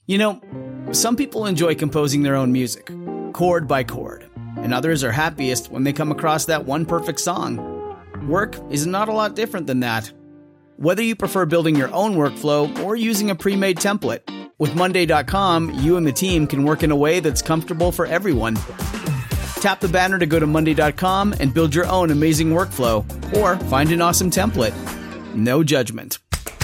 You know, some people enjoy composing their own music, chord by chord, and others are happiest when they come across that one perfect song. Work is not a lot different than that. Whether you prefer building your own workflow or using a pre-made template, with Monday.com, you and the team can work in a way that's comfortable for everyone. Tap the banner to go to Monday.com and build your own amazing workflow, or find an awesome template. No judgment.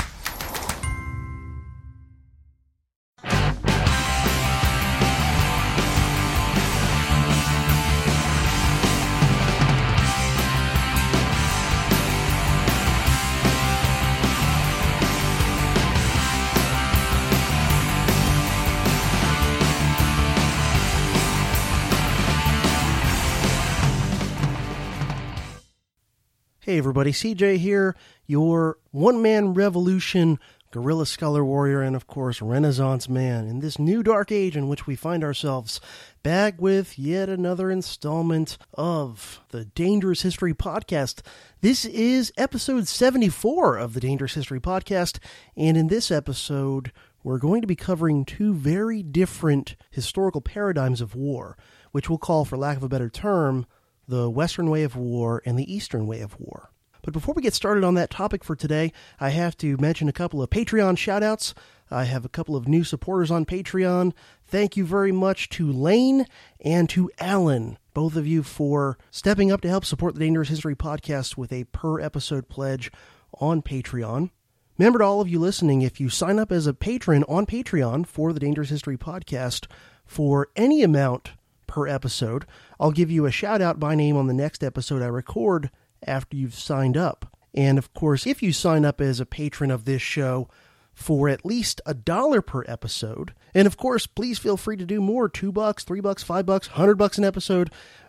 Hey everybody, CJ here, your one-man revolution, guerrilla scholar warrior, and of course Renaissance man in this new dark age in which we find ourselves back with yet another installment of the Dangerous History Podcast. This is episode 74 of the Dangerous History Podcast, and in this episode we're going to be covering two very different historical paradigms of war, which we'll call, for lack of a better term, the Western way of war and the Eastern way of war. But before we get started on that topic for today, I have to mention a couple of Patreon shoutouts. I have a couple of new supporters on Patreon. Thank you very much to Lane and to Alan, both of you, for stepping up to help support the Dangerous History Podcast with a per-episode pledge on Patreon. Remember, to all of you listening, if you sign up as a patron on Patreon for the Dangerous History Podcast for any amount per episode, I'll give you a shout out by name on the next episode I record after you've signed up. And of course, if you sign up as a patron of this show for at least $1 per episode, and of course, please feel free to do more, $2, $3, $5, $100 an episode.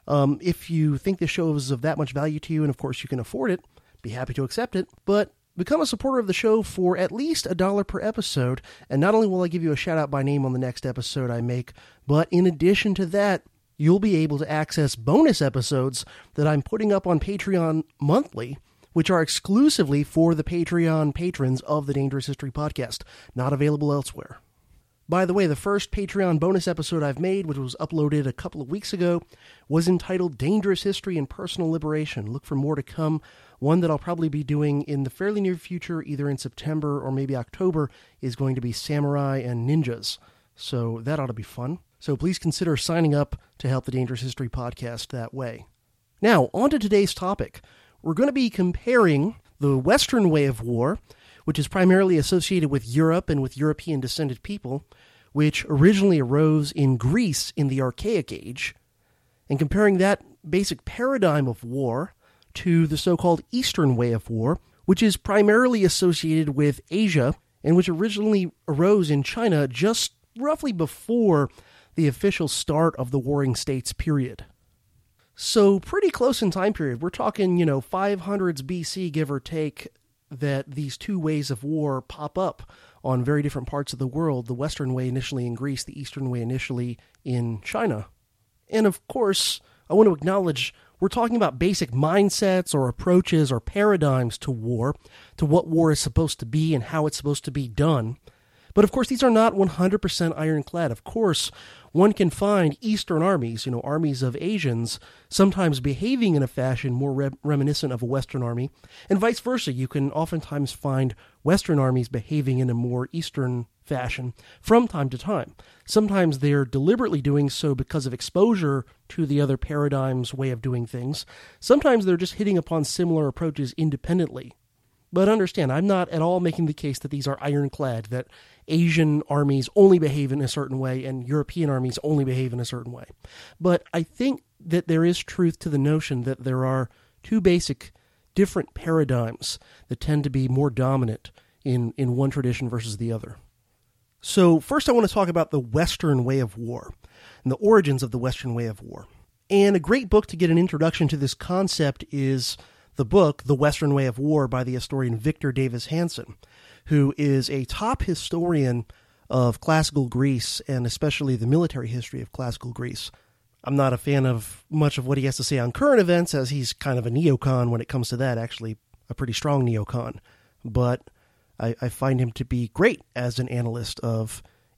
If you think the show is of that much value to you, and of course you can afford it, be happy to accept it. But become a supporter of the show for at least $1 per episode, and not only will I give you a shout out by name on the next episode I make, but in addition to that, you'll be able to access bonus episodes that I'm putting up on Patreon monthly, which are exclusively for the Patreon patrons of the Dangerous History Podcast, not available elsewhere. By the way, the first Patreon bonus episode I've made, which was uploaded a couple of weeks ago, was entitled Dangerous History and Personal Liberation. Look for more to come. One that I'll probably be doing in the fairly near future, either in September or maybe October, is going to be samurai and ninjas. So that ought to be fun. So please consider signing up to help the Dangerous History Podcast that way. Now, on to today's topic. We're going to be comparing the Western way of war, which is primarily associated with Europe and with European-descended people, which originally arose in Greece in the Archaic Age, and comparing that basic paradigm of war to the so-called Eastern way of war, which is primarily associated with Asia, and which originally arose in China just roughly before the official start of the Warring States period. So pretty close in time period. We're talking, 500s BC, give or take, that these two ways of war pop up on very different parts of the world. The Western way initially in Greece, the Eastern way initially in China. And of course, I want to acknowledge we're talking about basic mindsets or approaches or paradigms to war, to what war is supposed to be and how it's supposed to be done. But of course, these are not 100% ironclad. Of course, one can find Eastern armies, armies of Asians, sometimes behaving in a fashion more reminiscent of a Western army, and vice versa. You can oftentimes find Western armies behaving in a more Eastern fashion from time to time. Sometimes they're deliberately doing so because of exposure to the other paradigm's way of doing things. Sometimes they're just hitting upon similar approaches independently. But understand, I'm not at all making the case that these are ironclad, that Asian armies only behave in a certain way and European armies only behave in a certain way. But I think that there is truth to the notion that there are two basic different paradigms that tend to be more dominant in one tradition versus the other. So first I want to talk about the Western way of war and the origins of the Western way of war. And a great book to get an introduction to this concept is the book, The Western Way of War, by the historian Victor Davis Hanson, who is a top historian of classical Greece and especially the military history of classical Greece. I'm not a fan of much of what he has to say on current events, as he's kind of a neocon when it comes to that, actually a pretty strong neocon. But I find him to be great as an analyst of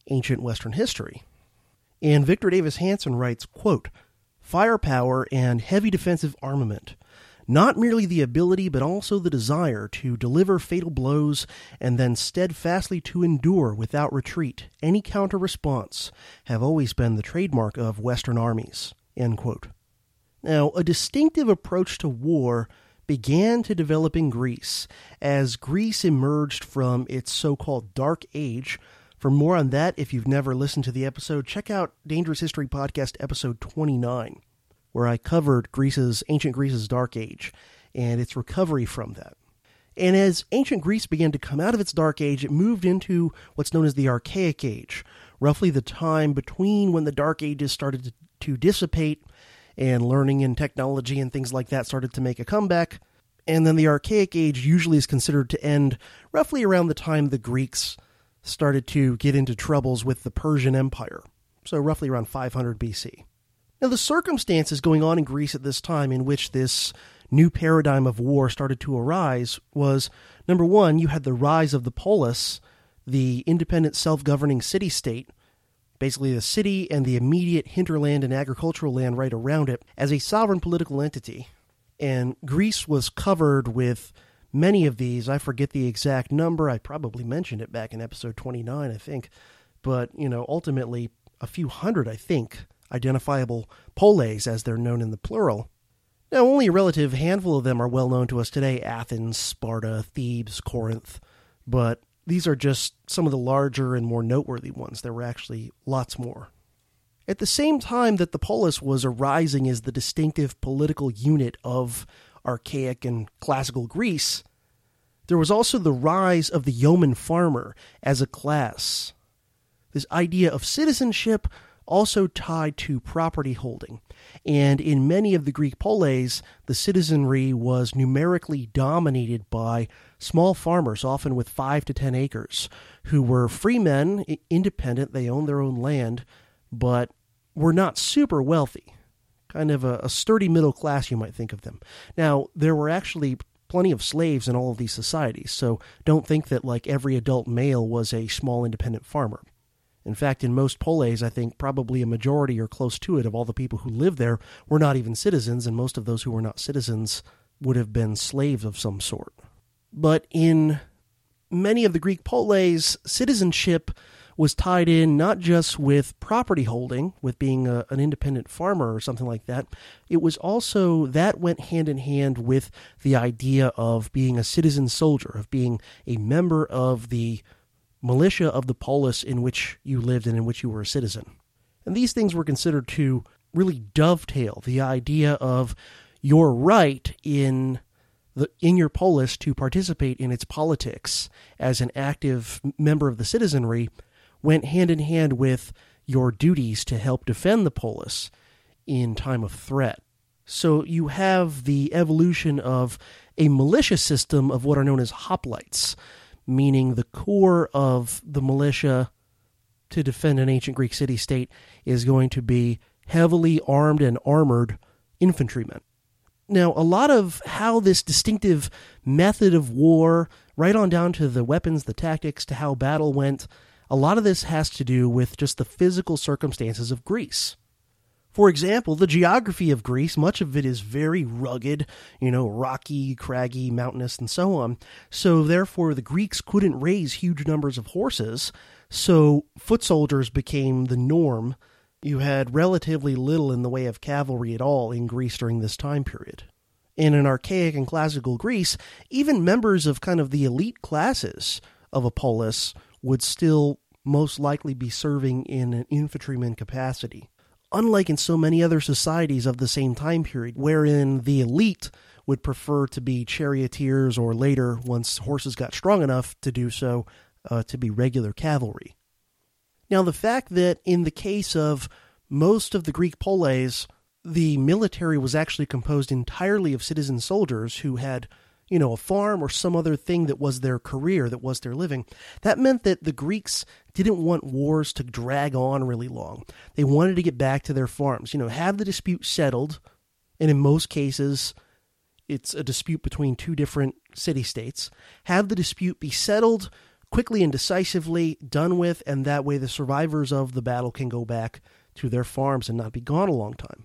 ancient Western history. And Victor Davis Hanson writes, quote, "Firepower and heavy defensive armament, not merely the ability but also the desire to deliver fatal blows and then steadfastly to endure without retreat any counter-response, have always been the trademark of Western armies." End quote. Now, a distinctive approach to war began to develop in Greece as Greece emerged from its so-called Dark Age. For more on that, if you've never listened to the episode, check out Dangerous History Podcast episode 29, where I covered ancient Greece's Dark Age and its recovery from that. And as ancient Greece began to come out of its Dark Age, it moved into what's known as the Archaic Age, roughly the time between when the Dark Ages started to dissipate and learning and technology and things like that started to make a comeback. And then the Archaic Age usually is considered to end roughly around the time the Greeks started to get into troubles with the Persian Empire, so roughly around 500 BC. Now, the circumstances going on in Greece at this time in which this new paradigm of war started to arise was, number one, you had the rise of the polis, the independent self-governing city-state, basically the city and the immediate hinterland and agricultural land right around it, as a sovereign political entity. And Greece was covered with many of these. I forget the exact number. I probably mentioned it back in episode 29, I think. But, ultimately, a few hundred, I think, identifiable polis, as they're known in the plural. Now, only a relative handful of them are well known to us today: Athens, Sparta, Thebes, Corinth. But these are just some of the larger and more noteworthy ones. There were actually lots more. At the same time that the polis was arising as the distinctive political unit of archaic and classical Greece, there was also the rise of the yeoman farmer as a class. This idea of citizenship also tied to property holding, and in many of the Greek polis, the citizenry was numerically dominated by small farmers, often with 5 to 10 acres, who were free men, independent, they owned their own land, but were not super wealthy. Kind of a sturdy middle class, you might think of them. Now, there were actually plenty of slaves in all of these societies, so don't think that like every adult male was a small independent farmer. In fact, in most polis, I think probably a majority or close to it of all the people who lived there were not even citizens, and most of those who were not citizens would have been slaves of some sort. But in many of the Greek polis, citizenship was tied in not just with property holding, with being an independent farmer or something like that. It was also, that went hand in hand with the idea of being a citizen soldier, of being a member of the militia of the polis in which you lived and in which you were a citizen. And these things were considered to really dovetail the idea of your right in your polis to participate in its politics as an active member of the citizenry went hand in hand with your duties to help defend the polis in time of threat. So you have the evolution of a militia system of what are known as hoplites, meaning the core of the militia to defend an ancient Greek city-state is going to be heavily armed and armored infantrymen. Now, a lot of how this distinctive method of war, right on down to the weapons, the tactics, to how battle went, a lot of this has to do with just the physical circumstances of Greece. For example, the geography of Greece, much of it is very rugged, rocky, craggy, mountainous, and so on. So therefore, the Greeks couldn't raise huge numbers of horses, so foot soldiers became the norm. You had relatively little in the way of cavalry at all in Greece during this time period. In an archaic and classical Greece, even members of kind of the elite classes of a polis would still most likely be serving in an infantryman capacity. Unlike in so many other societies of the same time period, wherein the elite would prefer to be charioteers or later, once horses got strong enough to do so, to be regular cavalry. Now, the fact that in the case of most of the Greek polis, the military was actually composed entirely of citizen soldiers who had, a farm or some other thing that was their career, that was their living, that meant that the Greeks didn't want wars to drag on really long. They wanted to get back to their farms, have the dispute settled, and in most cases, it's a dispute between two different city-states, have the dispute be settled, quickly and decisively done with, and that way the survivors of the battle can go back to their farms and not be gone a long time.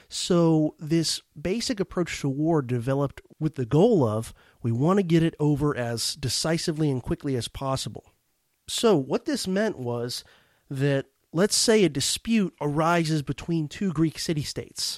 So this basic approach to war developed with the goal of, we want to get it over as decisively and quickly as possible. So what this meant was that, let's say a dispute arises between two Greek city-states.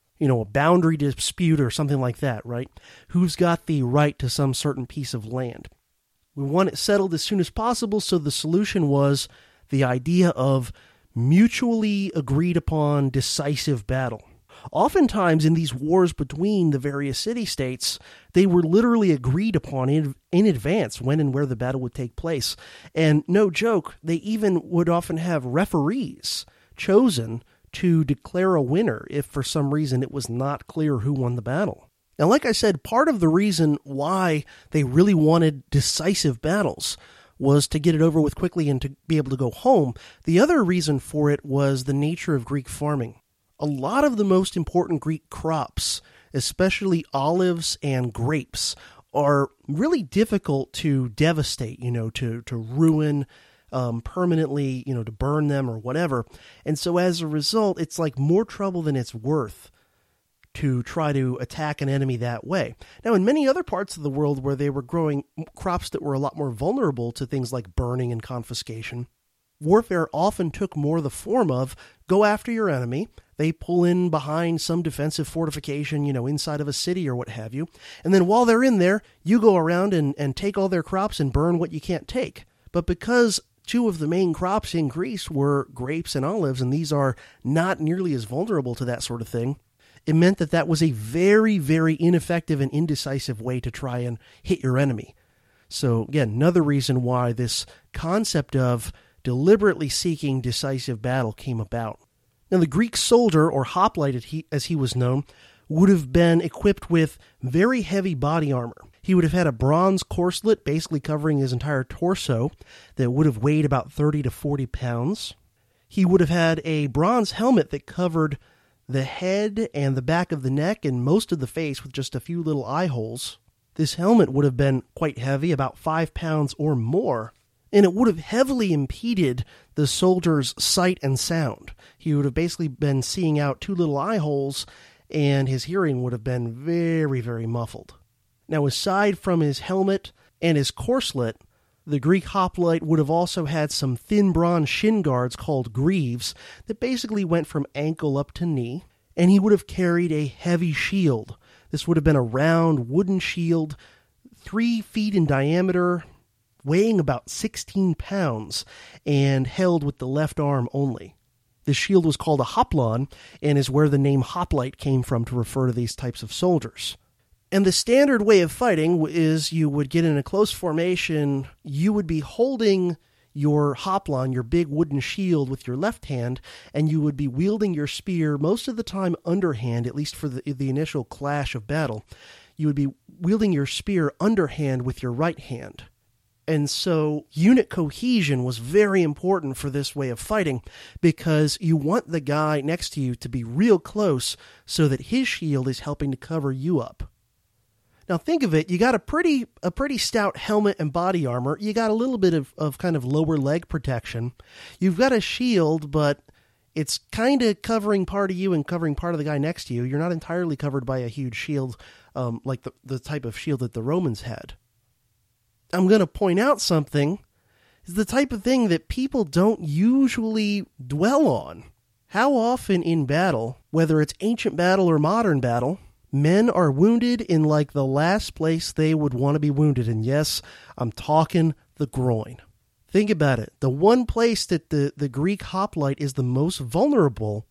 A boundary dispute or something like that, right? Who's got the right to some certain piece of land? We want it settled as soon as possible, so the solution was the idea of mutually agreed upon decisive battle. Oftentimes in these wars between the various city-states, they were literally agreed upon in advance when and where the battle would take place. And no joke, they even would often have referees chosen to declare a winner if for some reason it was not clear who won the battle. Now, like I said, part of the reason why they really wanted decisive battles was to get it over with quickly and to be able to go home. The other reason for it was the nature of Greek farming. A lot of the most important Greek crops, especially olives and grapes, are really difficult to devastate, to ruin permanently, to burn them or whatever. And so as a result, it's like more trouble than it's worth to try to attack an enemy that way. Now, in many other parts of the world where they were growing crops that were a lot more vulnerable to things like burning and confiscation, warfare often took more the form of go after your enemy. They pull in behind some defensive fortification, inside of a city or what have you. And then while they're in there, you go around and take all their crops and burn what you can't take. But because two of the main crops in Greece were grapes and olives, and these are not nearly as vulnerable to that sort of thing, it meant that was a very, very ineffective and indecisive way to try and hit your enemy. So again, another reason why this concept of deliberately seeking decisive battle came about. Now, the Greek soldier, or hoplite as he was known, would have been equipped with very heavy body armor. He would have had a bronze corselet basically covering his entire torso that would have weighed about 30 to 40 pounds. He would have had a bronze helmet that covered the head and the back of the neck and most of the face with just a few little eye holes. This helmet would have been quite heavy, about 5 pounds or more, and it would have heavily impeded the soldier's sight and sound. He would have basically been seeing out 2 little eye holes, and his hearing would have been very, very muffled. Now, aside from his helmet and his corselet, the Greek hoplite would have also had some thin bronze shin guards called greaves that basically went from ankle up to knee, and he would have carried a heavy shield. This would have been a round wooden shield, 3 feet in diameter, weighing about 16 pounds, and held with the left arm only. This shield was called a hoplon, and is where the name hoplite came from to refer to these types of soldiers. And the standard way of fighting is you would get in a close formation, you would be holding your hoplon, your big wooden shield, with your left hand, and you would be wielding your spear most of the time underhand, at least for the initial clash of battle. You would be wielding your spear underhand with your right hand. And so unit cohesion was very important for this way of fighting, because you want the guy next to you to be real close so that his shield is helping to cover you up. Now think of it, you got a pretty stout helmet and body armor, you got a little bit of kind of lower leg protection, you've got a shield, but it's kind of covering part of you and covering part of the guy next to you. You're not entirely covered by a huge shield like the type of shield that the Romans had. I'm going to point out something, is the type of thing that people don't usually dwell on. How often in battle, whether it's ancient battle or modern battle, men are wounded in like the last place they would want to be wounded. And yes, I'm talking the groin. Think about it. The one place that the Greek hoplite is the most vulnerable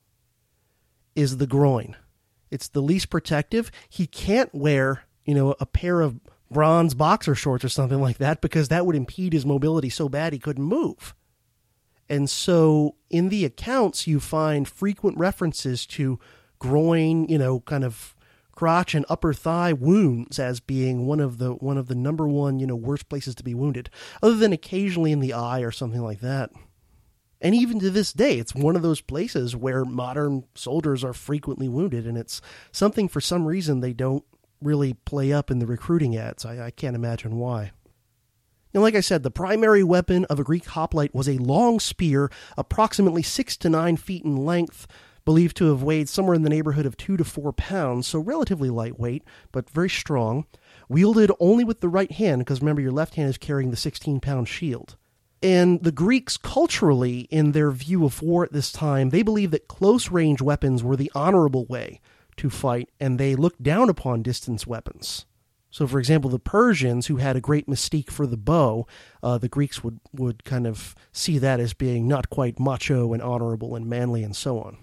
is the groin. It's the least protective. He can't wear, a pair of bronze boxer shorts or something like that, because that would impede his mobility so bad he couldn't move. And so in the accounts, you find frequent references to groin, kind of crotch and upper thigh wounds as being one of the number one, worst places to be wounded, other than occasionally in the eye or something like that. And even to this day, it's one of those places where modern soldiers are frequently wounded, and it's something for some reason they don't really play up in the recruiting ads. I can't imagine why. Now, like I said, the primary weapon of a Greek hoplite was a long spear, approximately 6 to 9 feet in length, believed to have weighed somewhere in the neighborhood of 2 to 4 pounds, so relatively lightweight, but very strong, wielded only with the right hand, because remember, your left hand is carrying the 16-pound shield. And the Greeks, culturally, in their view of war at this time, they believed that close-range weapons were the honorable way to fight, and they looked down upon distance weapons. So, for example, the Persians, who had a great mystique for the bow, the Greeks would kind of see that as being not quite macho and honorable and manly and so on.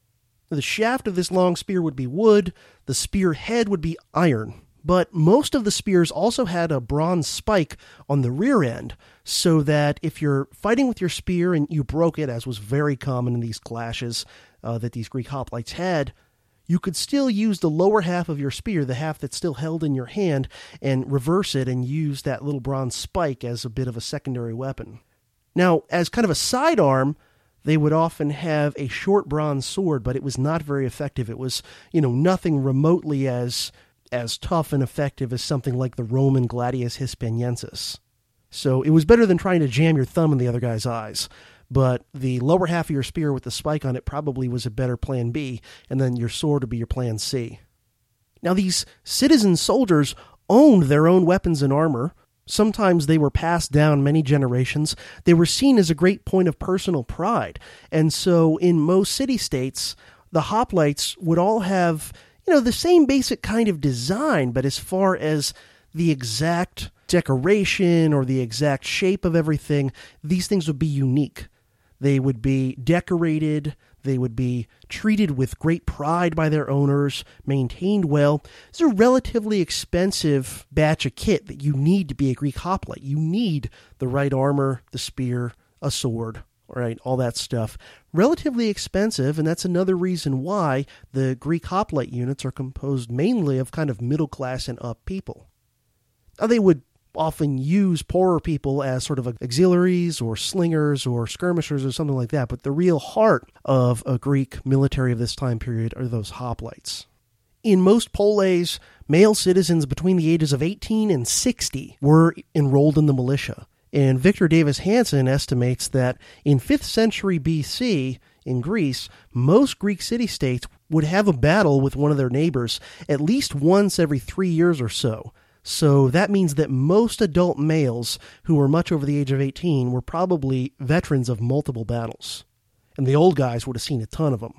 The shaft of this long spear would be wood, the spear head would be iron, but most of the spears also had a bronze spike on the rear end, so that if you're fighting with your spear and you broke it, as was very common in these clashes that these Greek hoplites had, you could still use the lower half of your spear, the half that's still held in your hand, and reverse it and use that little bronze spike as a bit of a secondary weapon. Now, as kind of a sidearm, they would often have a short bronze sword, but it was not very effective. It was, nothing remotely as tough and effective as something like the Roman Gladius Hispaniensis. So it was better than trying to jam your thumb in the other guy's eyes. But the lower half of your spear with the spike on it probably was a better plan B, and then your sword would be your plan C. Now, these citizen soldiers owned their own weapons and armor. Sometimes they were passed down many generations. They were seen as a great point of personal pride. And so in most city-states, the hoplites would all have, the same basic kind of design, but as far as the exact decoration or the exact shape of everything, these things would be unique. They would be decorated, they would be treated with great pride by their owners, maintained well. It's a relatively expensive batch of kit that you need to be a Greek hoplite. You need the right armor, the spear, a sword, right, all that stuff. Relatively expensive, and that's another reason why the Greek hoplite units are composed mainly of kind of middle-class and up people. Now, they would often use poorer people as sort of auxiliaries or slingers or skirmishers or something like that, but the real heart of a Greek military of this time period are those hoplites. In most poleis, male citizens between the ages of 18 and 60 were enrolled in the militia, and Victor Davis Hanson estimates that in 5th century BC in Greece, most Greek city-states would have a battle with one of their neighbors at least once every 3 years or so. So that means that most adult males who were much over the age of 18 were probably veterans of multiple battles. And the old guys would have seen a ton of them.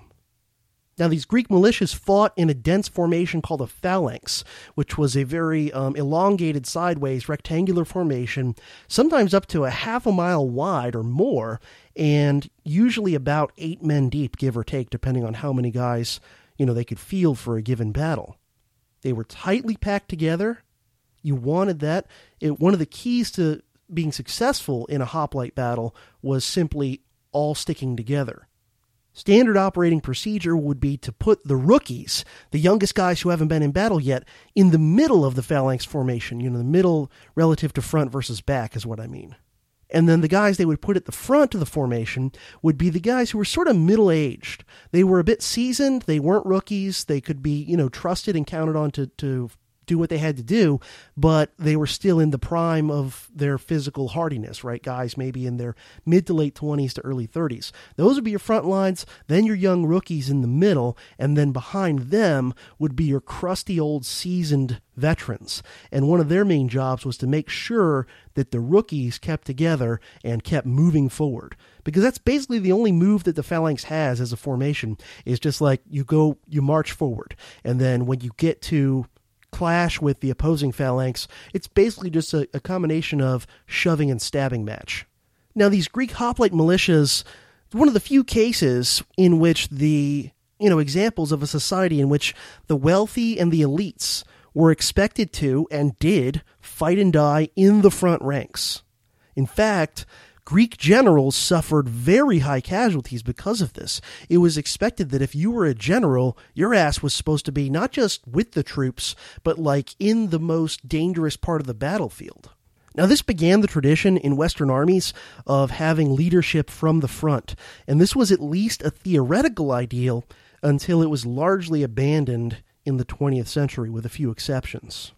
Now, these Greek militias fought in a dense formation called a phalanx, which was a very elongated sideways rectangular formation, sometimes up to a half a mile wide or more, and usually about 8 men deep, give or take, depending on how many guys, they could field for a given battle. They were tightly packed together. You wanted that. One of the keys to being successful in a hoplite battle was simply all sticking together. Standard operating procedure would be to put the rookies, the youngest guys who haven't been in battle yet, in the middle of the phalanx formation. The middle relative to front versus back is what I mean. And then the guys they would put at the front of the formation would be the guys who were sort of middle-aged. They were a bit seasoned. They weren't rookies. They could be, trusted and counted on to do what they had to do, but they were still in the prime of their physical hardiness, right? Guys maybe in their mid to late 20s to early 30s. Those would be your front lines, then your young rookies in the middle, and then behind them would be your crusty old seasoned veterans. And one of their main jobs was to make sure that the rookies kept together and kept moving forward. Because that's basically the only move that the phalanx has as a formation, is just like you march forward. And then when you get to clash with the opposing phalanx, it's basically just a combination of shoving and stabbing match. Now, these Greek hoplite militias, one of the few cases in which examples of a society in which the wealthy and the elites were expected to, and did, fight and die in the front ranks. In fact, Greek generals suffered very high casualties because of this. It was expected that if you were a general, your ass was supposed to be not just with the troops, but in the most dangerous part of the battlefield. Now, this began the tradition in Western armies of having leadership from the front, and this was at least a theoretical ideal until it was largely abandoned in the 20th century with a few exceptions.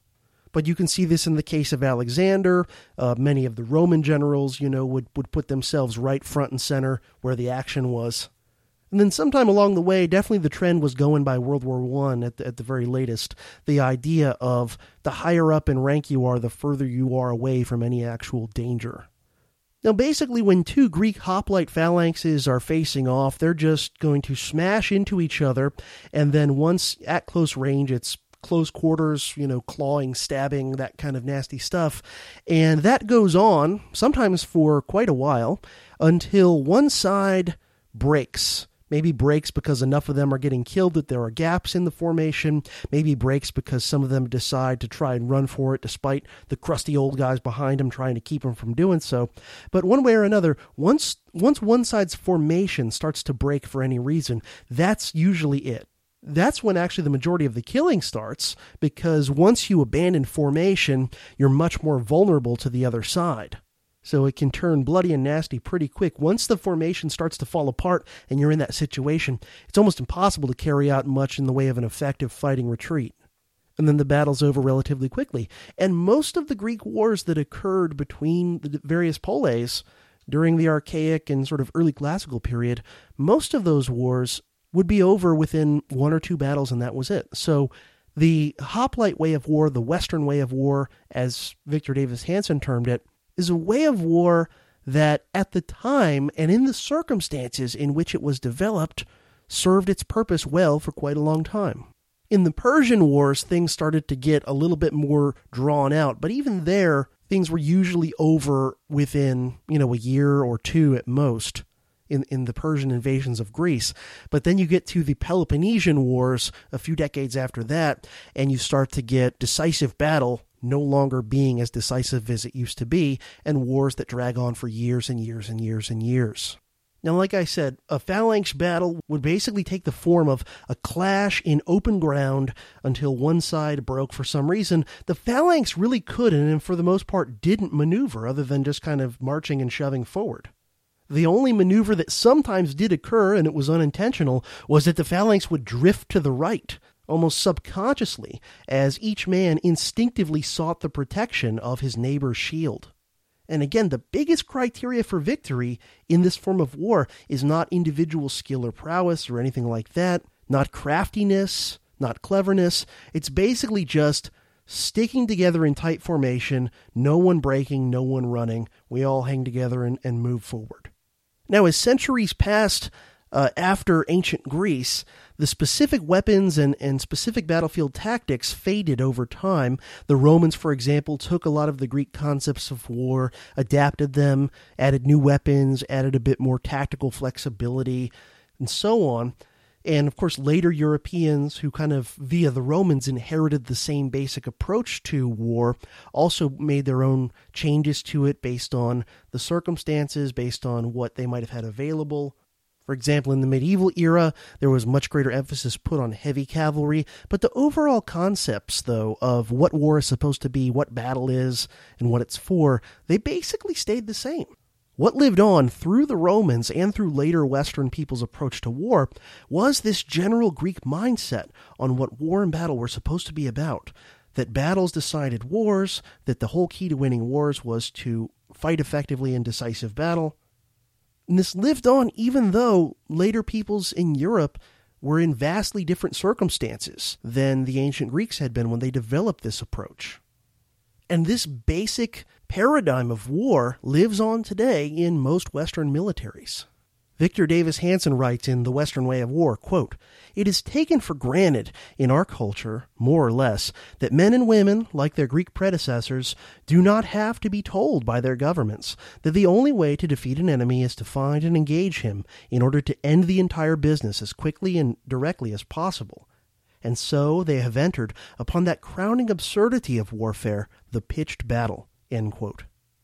But you can see this in the case of Alexander. Many of the Roman generals, would put themselves right front and center where the action was. And then sometime along the way, definitely the trend was going by World War I at the very latest. The idea of the higher up in rank you are, the further you are away from any actual danger. Now, basically, when two Greek hoplite phalanxes are facing off, they're just going to smash into each other, and then once at close range, it's close quarters, clawing, stabbing, that kind of nasty stuff. And that goes on, sometimes for quite a while, until one side breaks. Maybe breaks because enough of them are getting killed that there are gaps in the formation. Maybe breaks because some of them decide to try and run for it despite the crusty old guys behind them trying to keep them from doing so. But one way or another, once one side's formation starts to break for any reason, that's usually it. That's when actually the majority of the killing starts, because once you abandon formation, you're much more vulnerable to the other side. So it can turn bloody and nasty pretty quick. Once the formation starts to fall apart and you're in that situation, it's almost impossible to carry out much in the way of an effective fighting retreat. And then the battle's over relatively quickly. And most of the Greek wars that occurred between the various poleis during the Archaic and sort of early classical period, most of those wars would be over within one or two battles, and that was it. So the hoplite way of war, the Western way of war, as Victor Davis Hanson termed it, is a way of war that at the time and in the circumstances in which it was developed served its purpose well for quite a long time. In the Persian Wars, things started to get a little bit more drawn out, but even there, things were usually over within, a year or two at most. In the Persian invasions of Greece. But then you get to the Peloponnesian Wars a few decades after that, and you start to get decisive battle no longer being as decisive as it used to be, and wars that drag on for years and years and years and years. Now, like I said, a phalanx battle would basically take the form of a clash in open ground until one side broke for some reason. The phalanx really couldn't, and for the most part didn't maneuver other than just kind of marching and shoving forward. The only maneuver that sometimes did occur, and it was unintentional, was that the phalanx would drift to the right, almost subconsciously, as each man instinctively sought the protection of his neighbor's shield. And again, the biggest criteria for victory in this form of war is not individual skill or prowess or anything like that, not craftiness, not cleverness. It's basically just sticking together in tight formation, no one breaking, no one running. We all hang together and move forward. Now, as centuries passed after ancient Greece, the specific weapons and specific battlefield tactics faded over time. The Romans, for example, took a lot of the Greek concepts of war, adapted them, added new weapons, added a bit more tactical flexibility, and so on. And, of course, later Europeans who kind of, via the Romans, inherited the same basic approach to war, also made their own changes to it based on the circumstances, based on what they might have had available. For example, in the medieval era, there was much greater emphasis put on heavy cavalry, but the overall concepts, though, of what war is supposed to be, what battle is, and what it's for, they basically stayed the same. What lived on through the Romans and through later Western people's approach to war was this general Greek mindset on what war and battle were supposed to be about, that battles decided wars, that the whole key to winning wars was to fight effectively in decisive battle. And this lived on even though later peoples in Europe were in vastly different circumstances than the ancient Greeks had been when they developed this approach. And this basic paradigm of war lives on today in most Western militaries. Victor Davis Hanson writes in The Western Way of War, quote, "It is taken for granted in our culture, more or less, that men and women, like their Greek predecessors, do not have to be told by their governments that the only way to defeat an enemy is to find and engage him in order to end the entire business as quickly and directly as possible. And so they have entered upon that crowning absurdity of warfare, the pitched battle." End quote.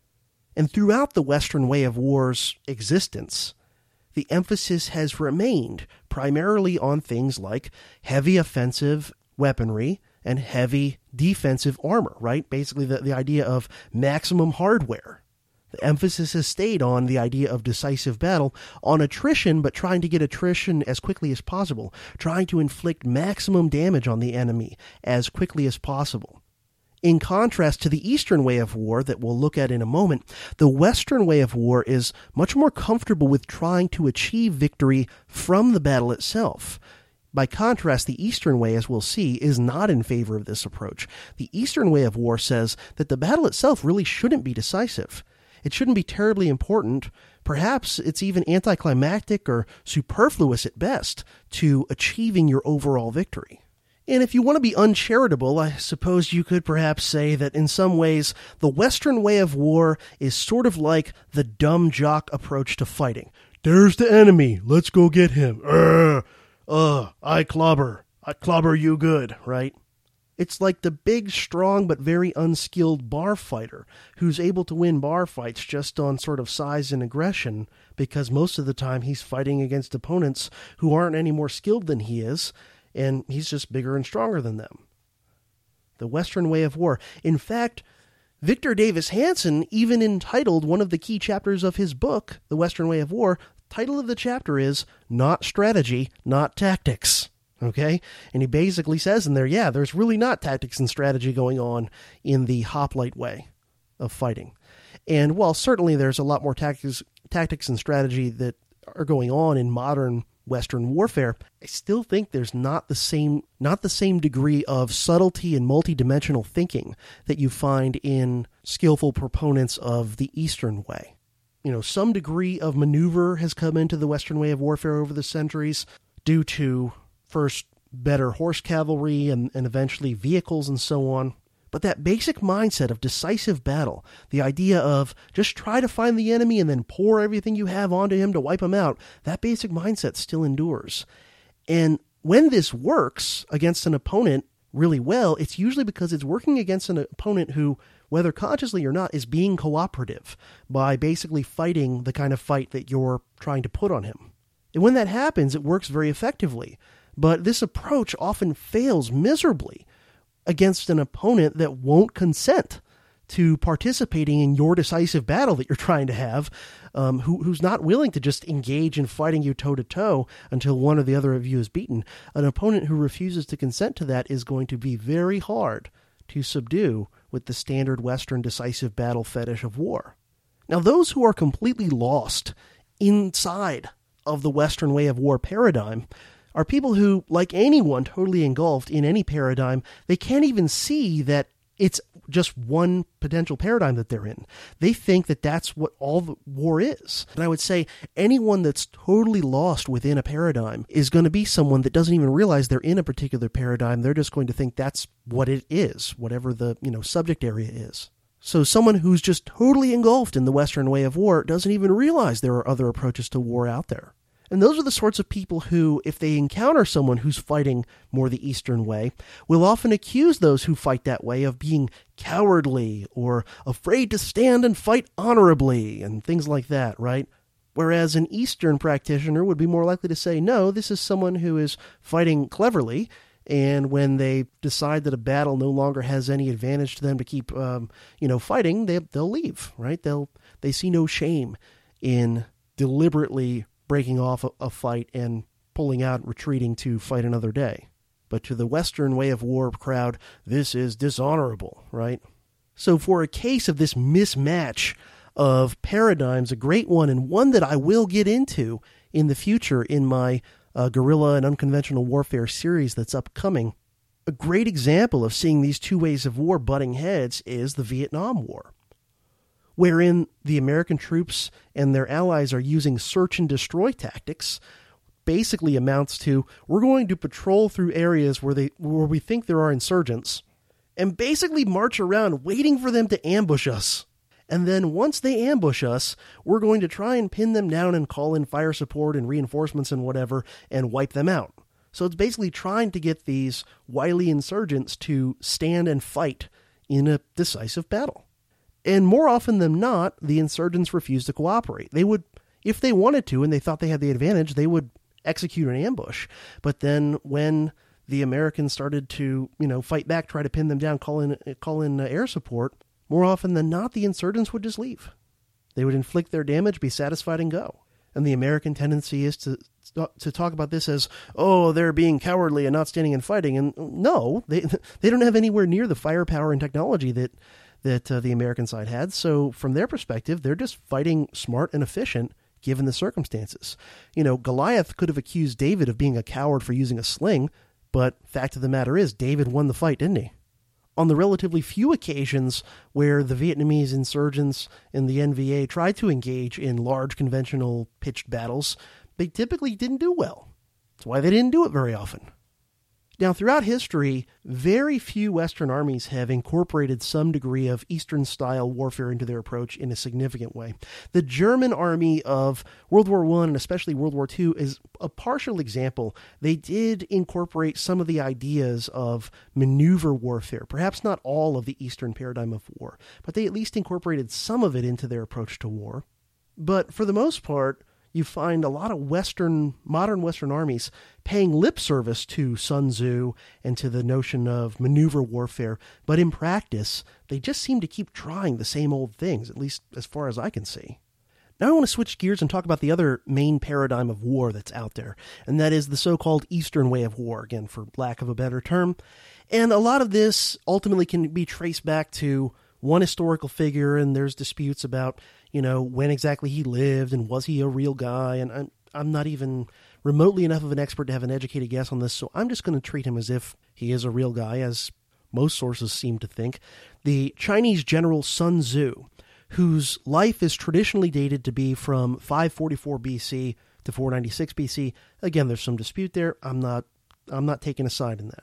And throughout the Western Way of War's existence, the emphasis has remained primarily on things like heavy offensive weaponry and heavy defensive armor, right? Basically the idea of maximum hardware. The emphasis has stayed on the idea of decisive battle, on attrition, but trying to get attrition as quickly as possible, trying to inflict maximum damage on the enemy as quickly as possible. In contrast to the Eastern way of war that we'll look at in a moment, the Western way of war is much more comfortable with trying to achieve victory from the battle itself. By contrast, the Eastern way, as we'll see, is not in favor of this approach. The Eastern way of war says that the battle itself really shouldn't be decisive. It shouldn't be terribly important. Perhaps it's even anticlimactic or superfluous at best to achieving your overall victory. And if you want to be uncharitable, I suppose you could perhaps say that in some ways, the Western way of war is sort of like the dumb jock approach to fighting. There's the enemy. Let's go get him. I clobber you good, right? It's like the big, strong, but very unskilled bar fighter who's able to win bar fights just on sort of size and aggression because most of the time he's fighting against opponents who aren't any more skilled than he is, and he's just bigger and stronger than them. The Western way of war. In fact, Victor Davis Hanson even entitled one of the key chapters of his book, The Western Way of War, title of the chapter is Not Strategy, Not Tactics. Okay? And he basically says in there, yeah, there's really not tactics and strategy going on in the hoplite way of fighting. And while certainly there's a lot more tactics and strategy that are going on in modern Western warfare, I still think there's not the same degree of subtlety and multidimensional thinking that you find in skillful proponents of the Eastern way. Some degree of maneuver has come into the Western way of warfare over the centuries due to, first, better horse cavalry and eventually vehicles and so on. But that basic mindset of decisive battle, the idea of just try to find the enemy and then pour everything you have onto him to wipe him out, that basic mindset still endures. And when this works against an opponent really well, it's usually because it's working against an opponent who, whether consciously or not, is being cooperative by basically fighting the kind of fight that you're trying to put on him. And when that happens, it works very effectively. But this approach often fails miserably against an opponent that won't consent to participating in your decisive battle that you're trying to have, who's not willing to just engage in fighting you toe-to-toe until one or the other of you is beaten. An opponent who refuses to consent to that is going to be very hard to subdue with the standard Western decisive battle fetish of war. Now, those who are completely lost inside of the Western way of war paradigm are people who, like anyone totally engulfed in any paradigm, they can't even see that it's just one potential paradigm that they're in. They think that that's what all the war is. And I would say anyone that's totally lost within a paradigm is going to be someone that doesn't even realize they're in a particular paradigm. They're just going to think that's what it is, whatever the subject area is. So someone who's just totally engulfed in the Western way of war doesn't even realize there are other approaches to war out there. And those are the sorts of people who, if they encounter someone who's fighting more the Eastern way, will often accuse those who fight that way of being cowardly or afraid to stand and fight honorably and things like that, right? Whereas an Eastern practitioner would be more likely to say, no, this is someone who is fighting cleverly, and when they decide that a battle no longer has any advantage to them to keep, fighting, they'll leave, right? They see no shame in deliberately breaking off a fight and pulling out, retreating to fight another day. But to the Western way of war crowd, this is dishonorable, right? So for a case of this mismatch of paradigms, a great one, and one that I will get into in the future in my guerrilla and unconventional warfare series that's upcoming, a great example of seeing these two ways of war butting heads is the Vietnam War, wherein the American troops and their allies are using search and destroy tactics. Basically amounts to, we're going to patrol through areas where we think there are insurgents and basically march around waiting for them to ambush us. And then once they ambush us, we're going to try and pin them down and call in fire support and reinforcements and whatever and wipe them out. So it's basically trying to get these wily insurgents to stand and fight in a decisive battle. And more often than not, the insurgents refuse to cooperate. They would, if they wanted to and they thought they had the advantage, they would execute an ambush. But then when the Americans started to, fight back, try to pin them down, call in air support, more often than not, the insurgents would just leave. They would inflict their damage, be satisfied, and go. And the American tendency is to to talk about this as, oh, they're being cowardly and not standing and fighting. And no, they don't have anywhere near the firepower and technology that the American side had. So from their perspective, they're just fighting smart and efficient given the circumstances. Goliath could have accused David of being a coward for using a sling, but fact of the matter is David won the fight, didn't he? On the relatively few occasions where the Vietnamese insurgents in the NVA tried to engage in large conventional pitched battles, they typically didn't do well. That's why they didn't do it very often. Now, throughout history, very few Western armies have incorporated some degree of Eastern-style warfare into their approach in a significant way. The German army of World War I and especially World War II is a partial example. They did incorporate some of the ideas of maneuver warfare, perhaps not all of the Eastern paradigm of war, but they at least incorporated some of it into their approach to war. But for the most part, you find a lot of modern Western armies paying lip service to Sun Tzu and to the notion of maneuver warfare, but in practice, they just seem to keep trying the same old things, at least as far as I can see. Now I want to switch gears and talk about the other main paradigm of war that's out there, and that is the so-called Eastern way of war, again, for lack of a better term. And a lot of this ultimately can be traced back to one historical figure, and there's disputes about when exactly he lived and was he a real guy. And I'm not even remotely enough of an expert to have an educated guess on this, so I'm just going to treat him as if he is a real guy, as most sources seem to think. The Chinese general Sun Tzu, whose life is traditionally dated to be from 544 BC to 496 BC. Again, there's some dispute there. I'm not taking a side in that.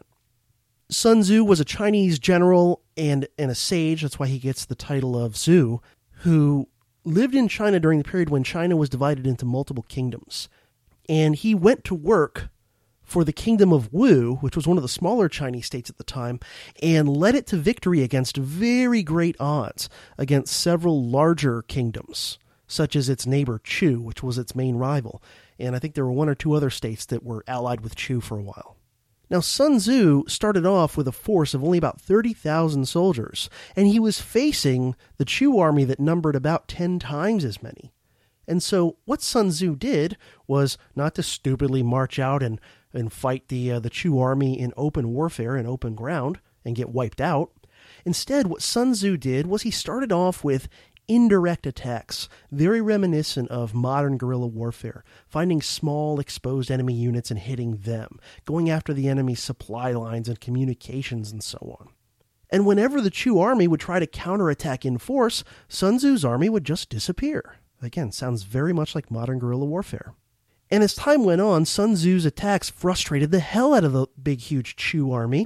Sun Tzu was a Chinese general and a sage. That's why he gets the title of Zhu, who lived in China during the period when China was divided into multiple kingdoms. And he went to work for the kingdom of Wu, which was one of the smaller Chinese states at the time, and led it to victory against very great odds against several larger kingdoms, such as its neighbor Chu, which was its main rival. And I think there were one or two other states that were allied with Chu for a while. Now, Sun Tzu started off with a force of only about 30,000 soldiers, and he was facing the Chu army that numbered about 10 times as many. And so what Sun Tzu did was not to stupidly march out and fight the Chu army in open warfare and open ground and get wiped out. Instead, what Sun Tzu did was he started off with indirect attacks, very reminiscent of modern guerrilla warfare, finding small exposed enemy units and hitting them, going after the enemy's supply lines and communications and so on. And whenever the Chu army would try to counterattack in force, Sun Tzu's army would just disappear. Again, sounds very much like modern guerrilla warfare. And as time went on, Sun Tzu's attacks frustrated the hell out of the big, huge Chu army,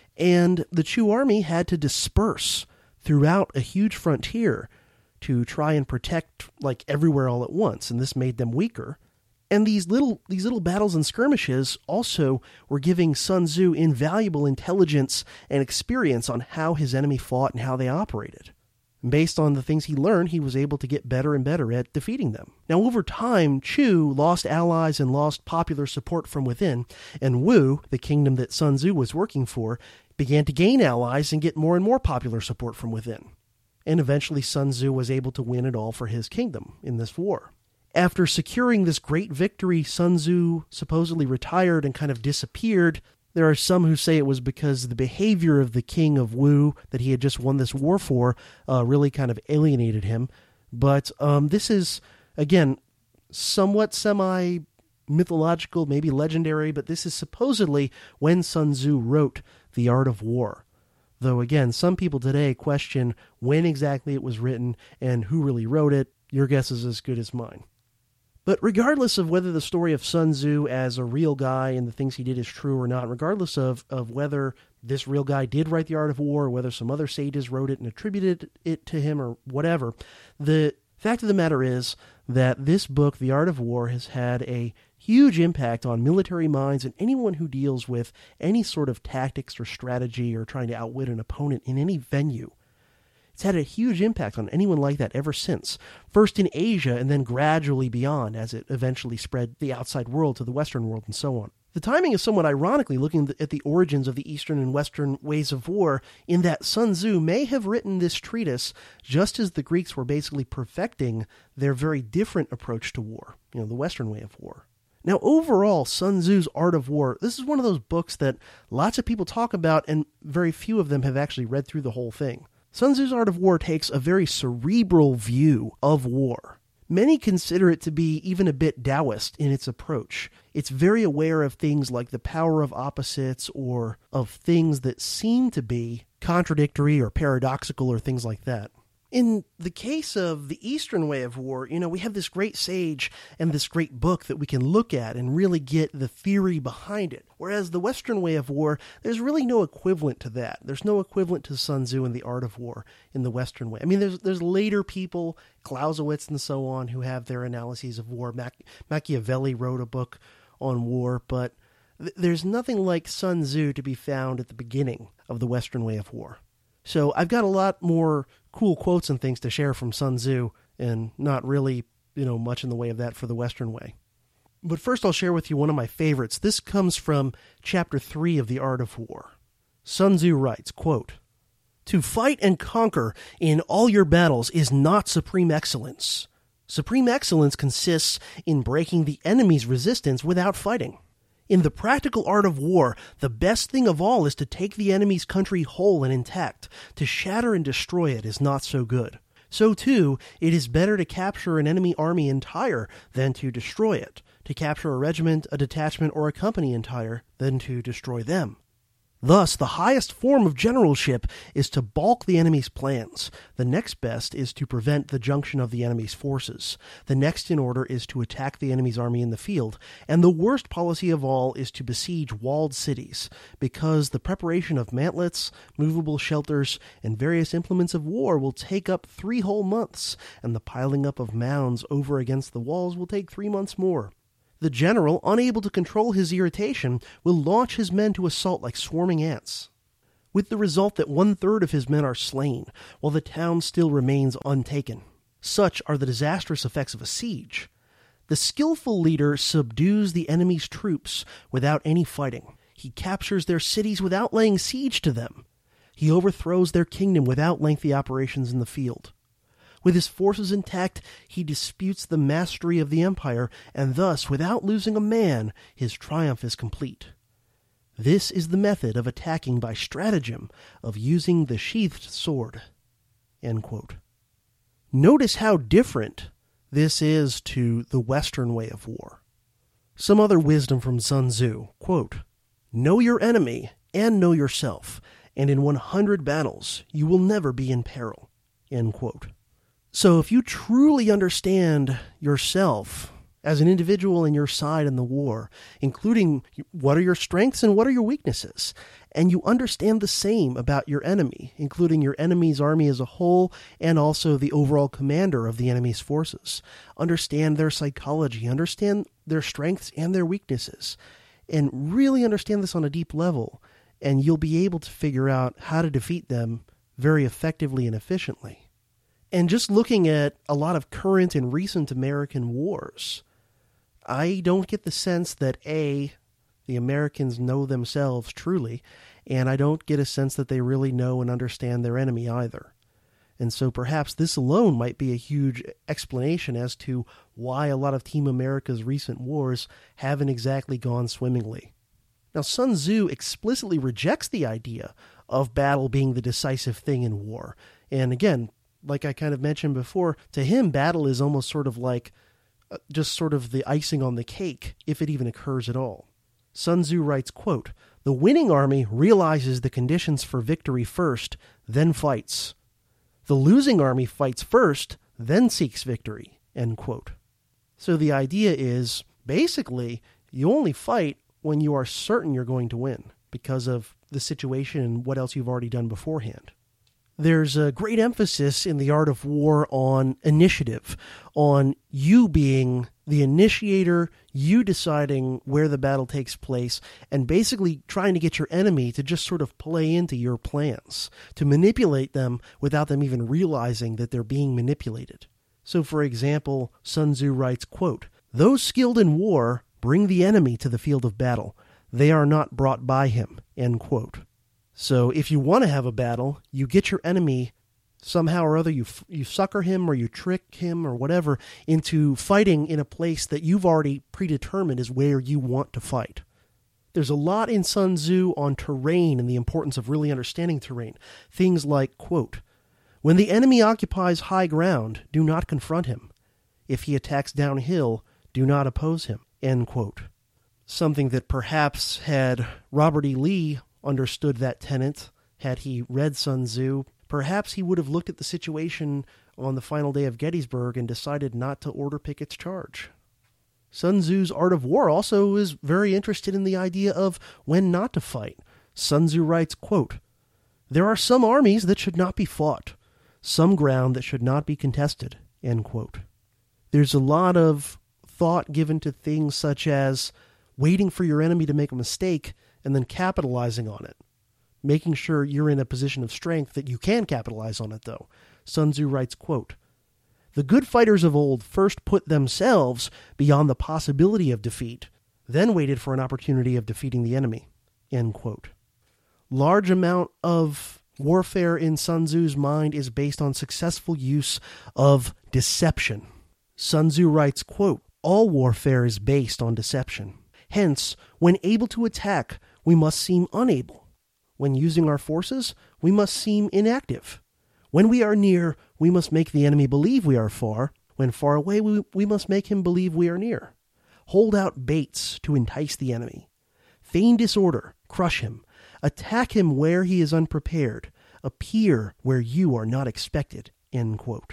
and the Chu army had to disperse throughout a huge frontier to try and protect everywhere all at once, and this made them weaker. And these little battles and skirmishes also were giving Sun Tzu invaluable intelligence and experience on how his enemy fought and how they operated. And based on the things he learned, he was able to get better and better at defeating them. Now, over time, Chu lost allies and lost popular support from within, and Wu, the kingdom that Sun Tzu was working for, began to gain allies and get more and more popular support from within. And eventually Sun Tzu was able to win it all for his kingdom in this war. After securing this great victory, Sun Tzu supposedly retired and kind of disappeared. There are some who say it was because the behavior of the king of Wu that he had just won this war for really kind of alienated him. But this is, again, somewhat semi-mythological, maybe legendary, but this is supposedly when Sun Tzu wrote The Art of War. Though, again, some people today question when exactly it was written and who really wrote it. Your guess is as good as mine. But regardless of whether the story of Sun Tzu as a real guy and the things he did is true or not, regardless of whether this real guy did write The Art of War or whether some other sages wrote it and attributed it to him or whatever, the fact of the matter is that this book, The Art of War, has had a huge impact on military minds and anyone who deals with any sort of tactics or strategy or trying to outwit an opponent in any venue. It's had a huge impact on anyone like that ever since, first in Asia and then gradually beyond as it eventually spread the outside world to the Western world and so on. The timing is somewhat ironically looking at the origins of the Eastern and Western ways of war, in that Sun Tzu may have written this treatise just as the Greeks were basically perfecting their very different approach to war, the Western way of war. Now, overall, Sun Tzu's Art of War, this is one of those books that lots of people talk about, and very few of them have actually read through the whole thing. Sun Tzu's Art of War takes a very cerebral view of war. Many consider it to be even a bit Taoist in its approach. It's very aware of things like the power of opposites or of things that seem to be contradictory or paradoxical or things like that. In the case of the Eastern way of war, we have this great sage and this great book that we can look at and really get the theory behind it. Whereas the Western way of war, there's really no equivalent to that. There's no equivalent to Sun Tzu and the Art of War in the Western way. I mean, there's later people, Clausewitz and so on, who have their analyses of war. Machiavelli wrote a book on war, but there's nothing like Sun Tzu to be found at the beginning of the Western way of war. So I've got a lot more cool quotes and things to share from Sun Tzu, and not really, much in the way of that for the Western way. But first I'll share with you one of my favorites. This comes from Chapter 3 of The Art of War. Sun Tzu writes, quote, "To fight and conquer in all your battles is not supreme excellence. Supreme excellence consists in breaking the enemy's resistance without fighting. In the practical art of war, the best thing of all is to take the enemy's country whole and intact. To shatter and destroy it is not so good. So, too, it is better to capture an enemy army entire than to destroy it, to capture a regiment, a detachment, or a company entire than to destroy them. Thus, the highest form of generalship is to balk the enemy's plans. The next best is to prevent the junction of the enemy's forces. The next in order is to attack the enemy's army in the field. And the worst policy of all is to besiege walled cities, because the preparation of mantlets, movable shelters, and various implements of war will take up 3 whole months, and the piling up of mounds over against the walls will take 3 months more. The general, unable to control his irritation, will launch his men to assault like swarming ants, with the result that 1/3 of his men are slain, while the town still remains untaken. Such are the disastrous effects of a siege. The skillful leader subdues the enemy's troops without any fighting. He captures their cities without laying siege to them. He overthrows their kingdom without lengthy operations in the field. With his forces intact, he disputes the mastery of the empire, and thus, without losing a man, his triumph is complete. This is the method of attacking by stratagem, of using the sheathed sword." End quote. Notice how different this is to the Western way of war. Some other wisdom from Sun Tzu, quote, "Know your enemy and know yourself, and in 100 battles you will never be in peril." End quote. So if you truly understand yourself as an individual and your side in the war, including what are your strengths and what are your weaknesses, and you understand the same about your enemy, including your enemy's army as a whole and also the overall commander of the enemy's forces, understand their psychology, understand their strengths and their weaknesses, and really understand this on a deep level, and you'll be able to figure out how to defeat them very effectively and efficiently. And just looking at a lot of current and recent American wars, I don't get the sense that, A, the Americans know themselves truly, and I don't get a sense that they really know and understand their enemy either. And so perhaps this alone might be a huge explanation as to why a lot of Team America's recent wars haven't exactly gone swimmingly. Now, Sun Tzu explicitly rejects the idea of battle being the decisive thing in war. And again, like I kind of mentioned before, to him, battle is almost sort of like just sort of the icing on the cake, if it even occurs at all. Sun Tzu writes, quote, "The winning army realizes the conditions for victory first, then fights. The losing army fights first, then seeks victory." End quote. So the idea is, basically, you only fight when you are certain you're going to win because of the situation and what else you've already done beforehand. There's a great emphasis in the art of war on initiative, on you being the initiator, you deciding where the battle takes place, and basically trying to get your enemy to just sort of play into your plans, to manipulate them without them even realizing that they're being manipulated. So, for example, Sun Tzu writes, quote, "Those skilled in war bring the enemy to the field of battle. They are not brought by him." End quote. So if you want to have a battle, you get your enemy Somehow or other, you sucker him or you trick him or whatever into fighting in a place that you've already predetermined is where you want to fight. There's a lot in Sun Tzu on terrain and the importance of really understanding terrain. Things like, quote, "When the enemy occupies high ground, do not confront him. If he attacks downhill, do not oppose him," end quote. Something that perhaps had Robert E. Lee understood that tenet, had he read Sun Tzu, perhaps he would have looked at the situation on the final day of Gettysburg and decided not to order Pickett's charge. Sun Tzu's Art of War also is very interested in the idea of when not to fight. Sun Tzu writes, quote, "There are some armies that should not be fought, some ground that should not be contested," end quote. There's a lot of thought given to things such as waiting for your enemy to make a mistake and then capitalizing on it. Making sure you're in a position of strength that you can capitalize on it, though. Sun Tzu writes, quote, "The good fighters of old first put themselves beyond the possibility of defeat, then waited for an opportunity of defeating the enemy," end quote. Large amount of warfare in Sun Tzu's mind is based on successful use of deception. Sun Tzu writes, quote, "All warfare is based on deception. Hence, when able to attack, we must seem unable. When using our forces, we must seem inactive. When we are near, we must make the enemy believe we are far. When far away, we must make him believe we are near. Hold out baits to entice the enemy. Feign disorder, crush him. Attack him where he is unprepared. Appear where you are not expected," end quote.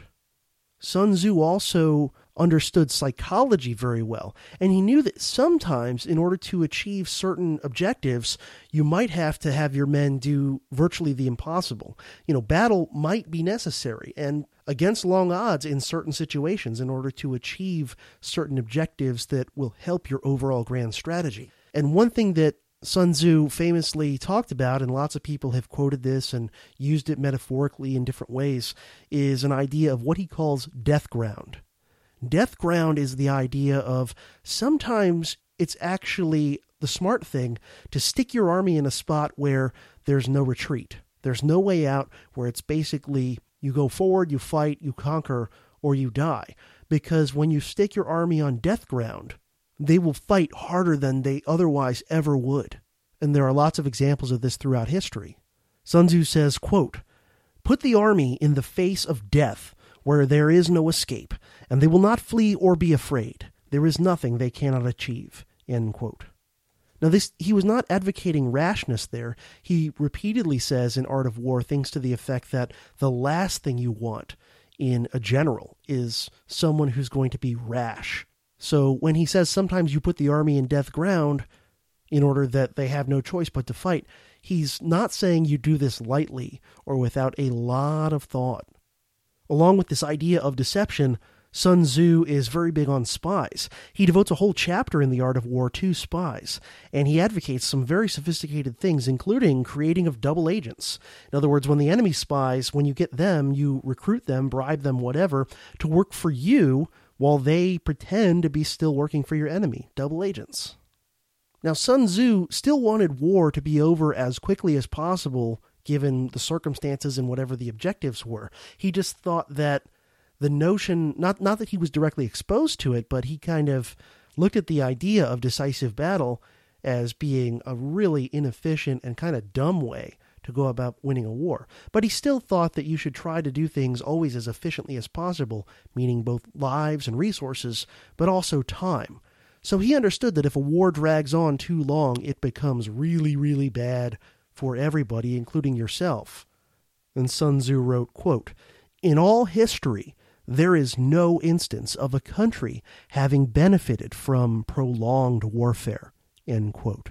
Sun Tzu also understood psychology very well, and he knew that sometimes in order to achieve certain objectives, you might have to have your men do virtually the impossible. Battle might be necessary, and against long odds in certain situations in order to achieve certain objectives that will help your overall grand strategy. And one thing that Sun Tzu famously talked about, and lots of people have quoted this and used it metaphorically in different ways, is an idea of what he calls death ground. Death ground is the idea of sometimes it's actually the smart thing to stick your army in a spot where there's no retreat. There's no way out, where it's basically you go forward, you fight, you conquer, or you die. Because when you stick your army on death ground, they will fight harder than they otherwise ever would. And there are lots of examples of this throughout history. Sun Tzu says, quote, "Put the army in the face of death where there is no escape, and they will not flee or be afraid. There is nothing they cannot achieve," end quote. Now, he was not advocating rashness there. He repeatedly says in Art of War things to the effect that the last thing you want in a general is someone who's going to be rash. So when he says sometimes you put the army in death ground in order that they have no choice but to fight, he's not saying you do this lightly or without a lot of thought. Along with this idea of deception, Sun Tzu is very big on spies. He devotes a whole chapter in The Art of War to spies, and he advocates some very sophisticated things, including creating of double agents. In other words, when the enemy spies, when you get them, you recruit them, bribe them, whatever, to work for you while they pretend to be still working for your enemy, double agents. Now, Sun Tzu still wanted war to be over as quickly as possible, given the circumstances and whatever the objectives were. He just thought that the notion, not that he was directly exposed to it, but he kind of looked at the idea of decisive battle as being a really inefficient and kind of dumb way to go about winning a war. But he still thought that you should try to do things always as efficiently as possible, meaning both lives and resources, but also time. So he understood that if a war drags on too long, it becomes really, really bad for everybody, including yourself. And Sun Tzu wrote, quote, "In all history, there is no instance of a country having benefited from prolonged warfare," end quote.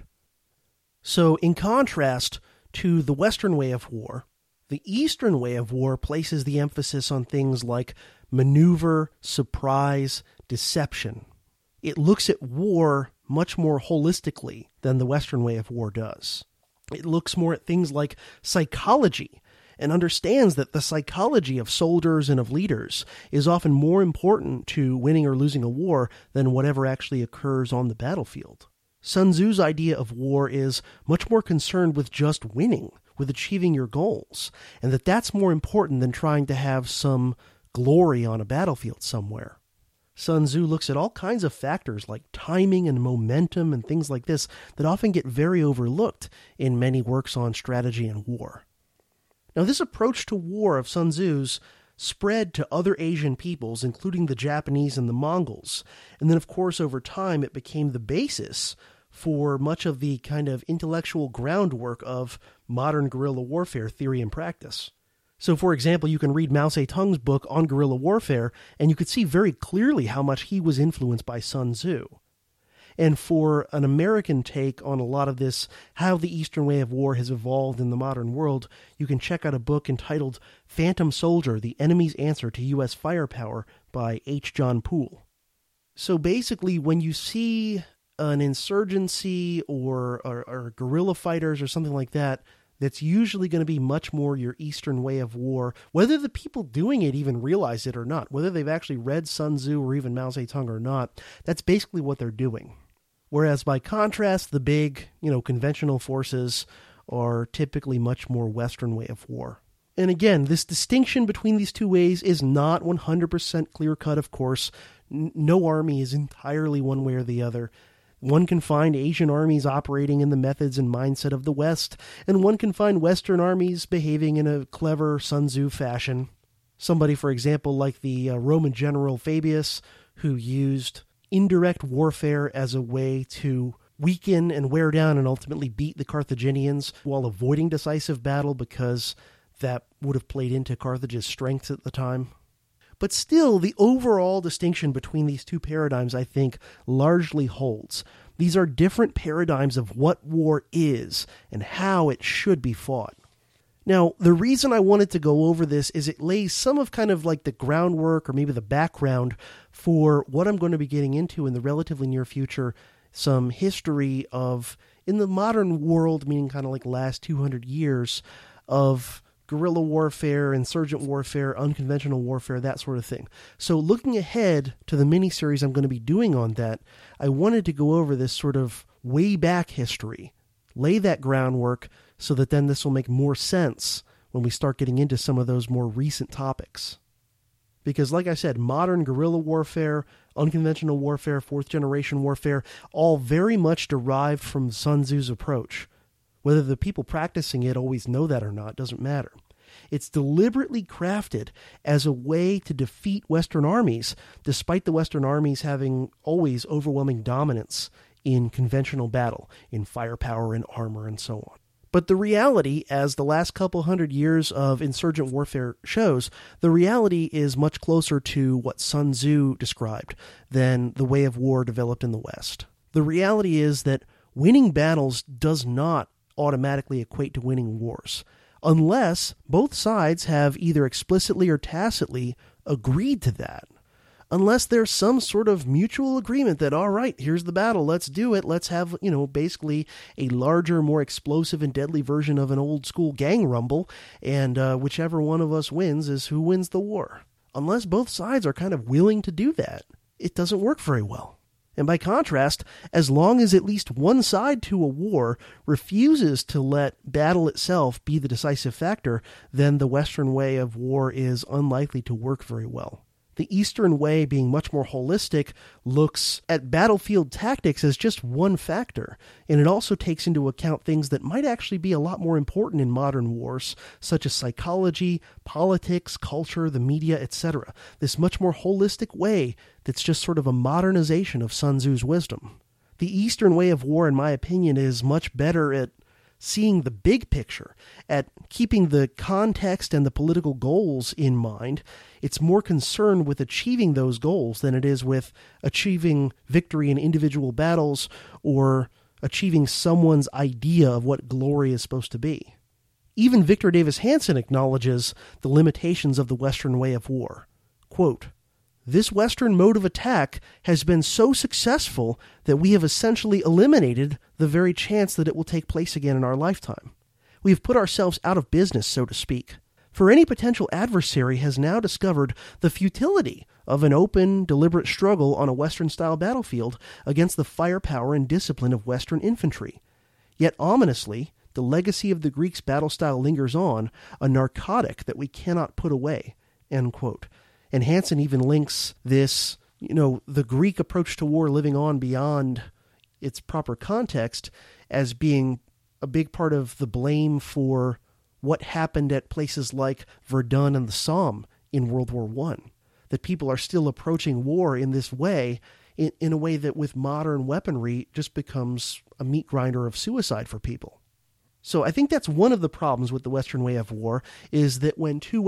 So in contrast to the Western way of war, the Eastern way of war places the emphasis on things like maneuver, surprise, deception. It looks at war much more holistically than the Western way of war does. It looks more at things like psychology and understands that the psychology of soldiers and of leaders is often more important to winning or losing a war than whatever actually occurs on the battlefield. Sun Tzu's idea of war is much more concerned with just winning, with achieving your goals, and that's more important than trying to have some glory on a battlefield somewhere. Sun Tzu looks at all kinds of factors like timing and momentum and things like this that often get very overlooked in many works on strategy and war. Now, this approach to war of Sun Tzu's spread to other Asian peoples, including the Japanese and the Mongols. And then, of course, over time, it became the basis for much of the kind of intellectual groundwork of modern guerrilla warfare theory and practice. So, for example, you can read Mao Zedong's book on guerrilla warfare, and you could see very clearly how much he was influenced by Sun Tzu. And for an American take on a lot of this, how the Eastern way of war has evolved in the modern world, you can check out a book entitled Phantom Soldier, The Enemy's Answer to U.S. Firepower by H. John Poole. So basically, when you see an insurgency or guerrilla fighters or something like that, that's usually going to be much more your Eastern way of war, whether the people doing it even realize it or not, whether they've actually read Sun Tzu or even Mao Zedong or not, that's basically what they're doing. Whereas by contrast, the big, conventional forces are typically much more Western way of war. And again, this distinction between these two ways is not 100% clear-cut, of course. No army is entirely one way or the other. One can find Asian armies operating in the methods and mindset of the West, and one can find Western armies behaving in a clever Sun Tzu fashion. Somebody, for example, like the Roman general Fabius, who used indirect warfare as a way to weaken and wear down and ultimately beat the Carthaginians while avoiding decisive battle because that would have played into Carthage's strengths at the time. But still, the overall distinction between these two paradigms, I think, largely holds. These are different paradigms of what war is and how it should be fought. Now, the reason I wanted to go over this is it lays some of kind of like the groundwork or maybe the background for what I'm going to be getting into in the relatively near future, some history of, in the modern world, meaning kind of like last 200 years, of guerrilla warfare, insurgent warfare, unconventional warfare, that sort of thing. So looking ahead to the miniseries I'm going to be doing on that, I wanted to go over this sort of way back history, lay that groundwork so that then this will make more sense when we start getting into some of those more recent topics. Because like I said, modern guerrilla warfare, unconventional warfare, fourth generation warfare, all very much derived from Sun Tzu's approach. Whether the people practicing it always know that or not doesn't matter. It's deliberately crafted as a way to defeat Western armies, despite the Western armies having always overwhelming dominance in conventional battle, in firepower and armor and so on. But the reality, as the last couple hundred years of insurgent warfare shows, the reality is much closer to what Sun Tzu described than the way of war developed in the West. The reality is that winning battles does not automatically equate to winning wars, unless both sides have either explicitly or tacitly agreed to that. Unless there's some sort of mutual agreement that, all right, here's the battle, let's do it, let's have, basically a larger, more explosive and deadly version of an old school gang rumble, and whichever one of us wins is who wins the war. Unless both sides are kind of willing to do that, it doesn't work very well. And by contrast, as long as at least one side to a war refuses to let battle itself be the decisive factor, then the Western way of war is unlikely to work very well. The Eastern way, being much more holistic, looks at battlefield tactics as just one factor, and it also takes into account things that might actually be a lot more important in modern wars, such as psychology, politics, culture, the media, etc. This much more holistic way that's just sort of a modernization of Sun Tzu's wisdom. The Eastern way of war, in my opinion, is much better at seeing the big picture, at keeping the context and the political goals in mind. It's more concerned with achieving those goals than it is with achieving victory in individual battles or achieving someone's idea of what glory is supposed to be. Even Victor Davis Hanson acknowledges the limitations of the Western way of war. Quote, "This Western mode of attack has been so successful that we have essentially eliminated the very chance that it will take place again in our lifetime. We have put ourselves out of business, so to speak. For any potential adversary has now discovered the futility of an open, deliberate struggle on a Western-style battlefield against the firepower and discipline of Western infantry. Yet ominously, The legacy of the Greeks' battle style lingers on, a narcotic that we cannot put away, end quote. And Hansen even links this, the Greek approach to war living on beyond its proper context as being a big part of the blame for what happened at places like Verdun and the Somme in World War I. That people are still approaching war in this way, in a way that with modern weaponry just becomes a meat grinder of suicide for people. So I think that's one of the problems with the Western way of war, is that when two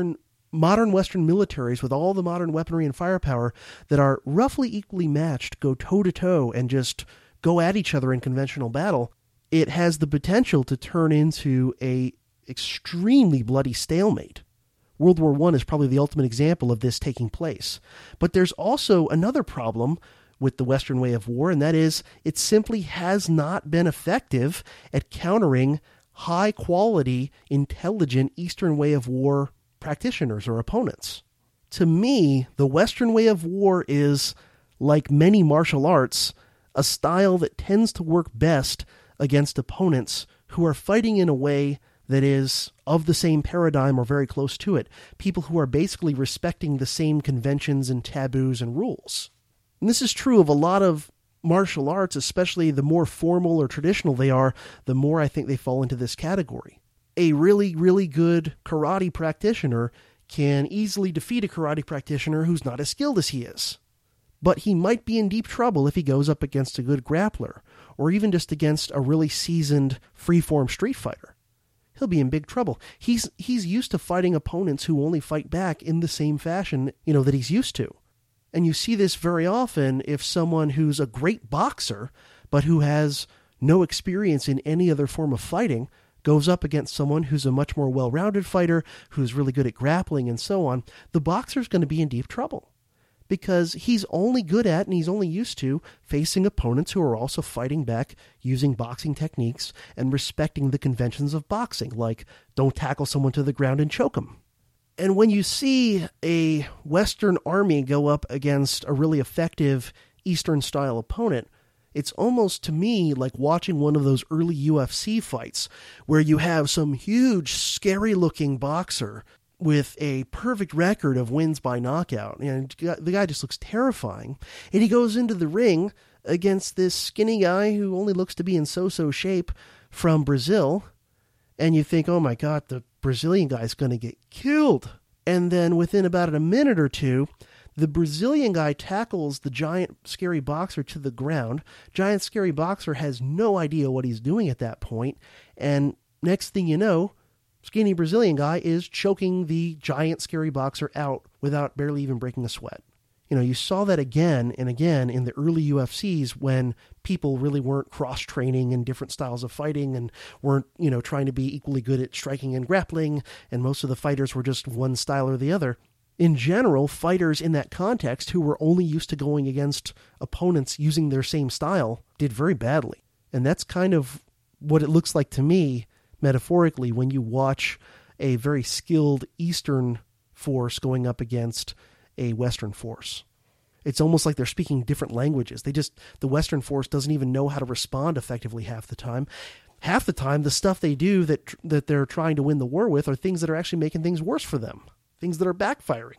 modern Western militaries with all the modern weaponry and firepower that are roughly equally matched go toe-to-toe and just go at each other in conventional battle, it has the potential to turn into a extremely bloody stalemate. World War I is probably the ultimate example of this taking place. But there's also another problem with the Western way of war, and that is it simply has not been effective at countering high-quality, intelligent Eastern way of war practitioners or opponents. To me, the Western way of war is, like many martial arts, a style that tends to work best against opponents who are fighting in a way that is of the same paradigm or very close to it, people who are basically respecting the same conventions and taboos and rules. And this is true of a lot of martial arts, especially the more formal or traditional they are, the more I think they fall into this category. A really, really good karate practitioner can easily defeat a karate practitioner who's not as skilled as he is. But he might be in deep trouble if he goes up against a good grappler, or even just against a really seasoned freeform street fighter. He'll be in big trouble. He's used to fighting opponents who only fight back in the same fashion, that he's used to. And you see this very often if someone who's a great boxer, but who has no experience in any other form of fighting, goes up against someone who's a much more well-rounded fighter, who's really good at grappling and so on. The boxer's going to be in deep trouble, because he's only good at and he's only used to facing opponents who are also fighting back using boxing techniques and respecting the conventions of boxing, like don't tackle someone to the ground and choke them. And when you see a Western army go up against a really effective Eastern-style opponent, it's almost, to me, like watching one of those early UFC fights where you have some huge, scary-looking boxer with a perfect record of wins by knockout. And the guy just looks terrifying. And he goes into the ring against this skinny guy who only looks to be in so-so shape from Brazil. And you think, oh my God, the Brazilian guy's going to get killed. And then within about a minute or two, the Brazilian guy tackles the giant, scary boxer to the ground. Giant, scary boxer has no idea what he's doing at that point. And next thing you know, skinny Brazilian guy is choking the giant, scary boxer out without barely even breaking a sweat. You saw that again and again in the early UFCs when people really weren't cross-training in different styles of fighting and weren't, trying to be equally good at striking and grappling, and most of the fighters were just one style or the other. In general, fighters in that context who were only used to going against opponents using their same style did very badly. And that's kind of what it looks like to me, metaphorically, when you watch a very skilled Eastern force going up against a Western force. It's almost like they're speaking different languages. The Western force doesn't even know how to respond effectively half the time. Half the time, the stuff they do that they're trying to win the war with are things that are actually making things worse for them, things that are backfiring.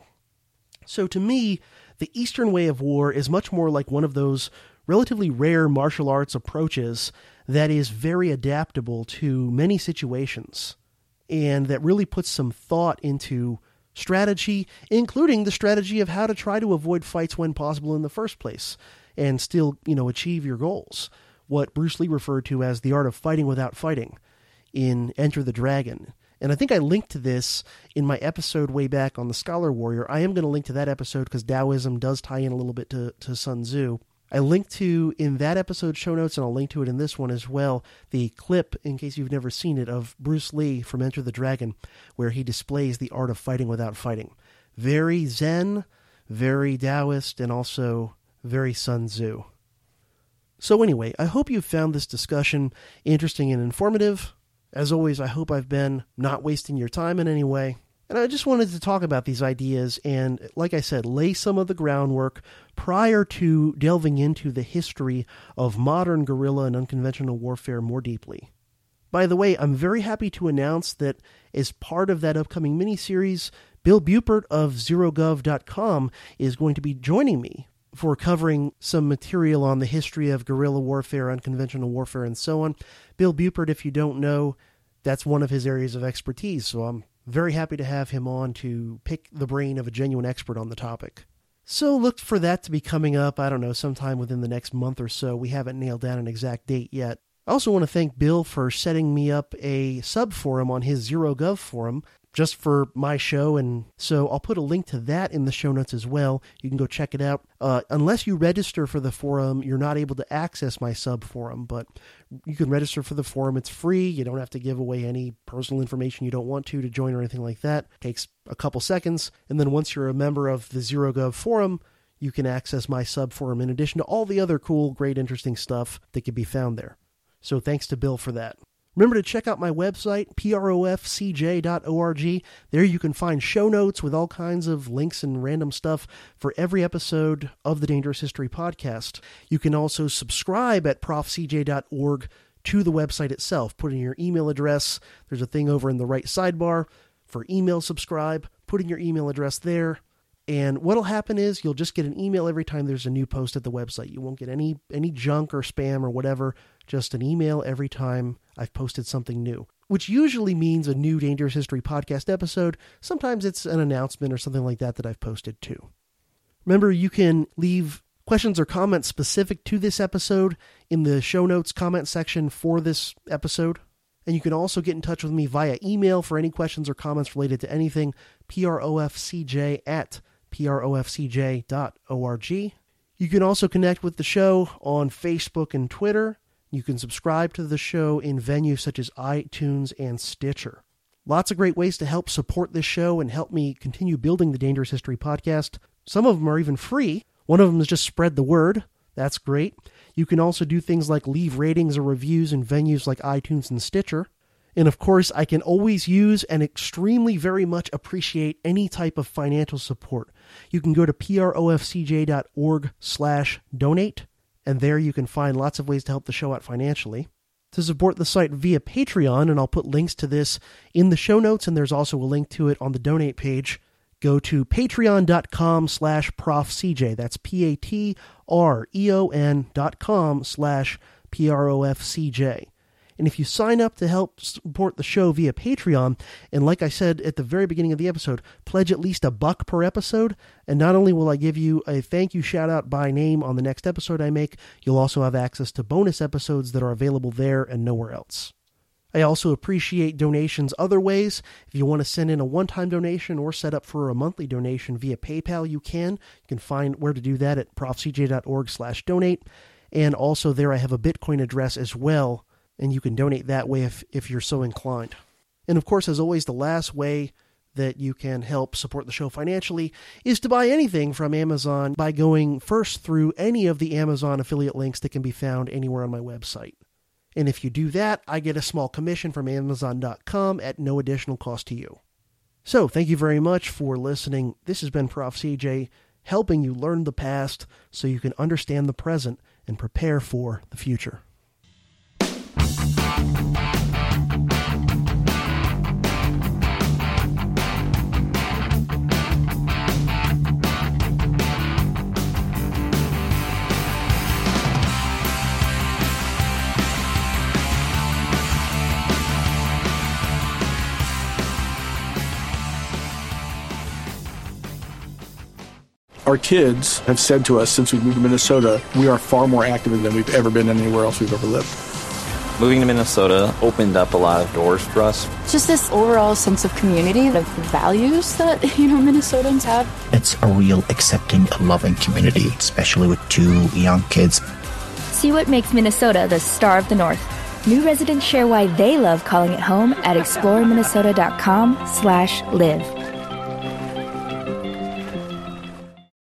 So to me, the Eastern way of war is much more like one of those relatively rare martial arts approaches that is very adaptable to many situations and that really puts some thought into strategy, including the strategy of how to try to avoid fights when possible in the first place and still, achieve your goals. What Bruce Lee referred to as the art of fighting without fighting in Enter the Dragon. And I think I linked to this in my episode way back on the Scholar Warrior. I am going to link to that episode because Taoism does tie in a little bit to Sun Tzu. I linked to, in that episode's show notes, and I'll link to it in this one as well, the clip, in case you've never seen it, of Bruce Lee from Enter the Dragon, where he displays the art of fighting without fighting. Very Zen, very Taoist, and also very Sun Tzu. So anyway, I hope you found this discussion interesting and informative. As always, I hope I've been not wasting your time in any way. And I just wanted to talk about these ideas and, like I said, lay some of the groundwork prior to delving into the history of modern guerrilla and unconventional warfare more deeply. By the way, I'm very happy to announce that as part of that upcoming miniseries, Bill Bupert of ZeroGov.com is going to be joining me for covering some material on the history of guerrilla warfare, unconventional warfare, and so on. Bill Bupert, if you don't know, that's one of his areas of expertise, so I'm very happy to have him on to pick the brain of a genuine expert on the topic. So look for that to be coming up, I don't know, sometime within the next month or so. We haven't nailed down an exact date yet. I also want to thank Bill for setting me up a sub-forum on his ZeroGov forum just for my show, and so I'll put a link to that in the show notes as well. You can go check it out. Unless you register for the forum, you're not able to access my sub-forum, but you can register for the forum. It's free. You don't have to give away any personal information you don't want to join or anything like that. It takes a couple seconds, and then once you're a member of the ZeroGov forum, you can access my sub-forum in addition to all the other cool, great, interesting stuff that can be found there. So thanks to Bill for that. Remember to check out my website, profcj.org. There you can find show notes with all kinds of links and random stuff for every episode of the Dangerous History Podcast. You can also subscribe at profcj.org to the website itself. Put in your email address. There's a thing over in the right sidebar for email subscribe. Put in your email address there. And what'll happen is you'll just get an email every time there's a new post at the website. You won't get any junk or spam or whatever, just an email every time I've posted something new, which usually means a new Dangerous History Podcast episode. Sometimes it's an announcement or something like that I've posted too. Remember, you can leave questions or comments specific to this episode in the show notes comment section for this episode. And you can also get in touch with me via email for any questions or comments related to anything, profcj@profcj.org. You can also connect with the show on Facebook and Twitter. You can subscribe to the show in venues such as iTunes and Stitcher. Lots of great ways to help support this show and help me continue building the Dangerous History Podcast. Some of them are even free. One of them is just spread the word. That's great. You can also do things like leave ratings or reviews in venues like iTunes and Stitcher. And of course, I can always use and extremely very much appreciate any type of financial support. You can go to profcj.org/donate, and there you can find lots of ways to help the show out financially. To support the site via Patreon, and I'll put links to this in the show notes, and there's also a link to it on the donate page, go to patreon.com/profcj. That's patreon.com/profcj. And if you sign up to help support the show via Patreon, and like I said at the very beginning of the episode, pledge at least $1 per episode, and not only will I give you a thank you shout out by name on the next episode I make, you'll also have access to bonus episodes that are available there and nowhere else. I also appreciate donations other ways. If you want to send in a one-time donation or set up for a monthly donation via PayPal, you can. You can find where to do that at profcj.org/donate. And also there I have a Bitcoin address as well, and you can donate that way if you're so inclined. And of course, as always, the last way that you can help support the show financially is to buy anything from Amazon by going first through any of the Amazon affiliate links that can be found anywhere on my website. And if you do that, I get a small commission from Amazon.com at no additional cost to you. So, thank you very much for listening. This has been Prof. CJ, helping you learn the past so you can understand the present and prepare for the future. Our kids have said to us since we moved to Minnesota, we are far more active than we've ever been anywhere else we've ever lived. Moving to Minnesota opened up a lot of doors for us. Just this overall sense of community, the values that, Minnesotans have. It's a real accepting, loving community, especially with 2 young kids. See what makes Minnesota the star of the North. New residents share why they love calling it home at exploreminnesota.com/live.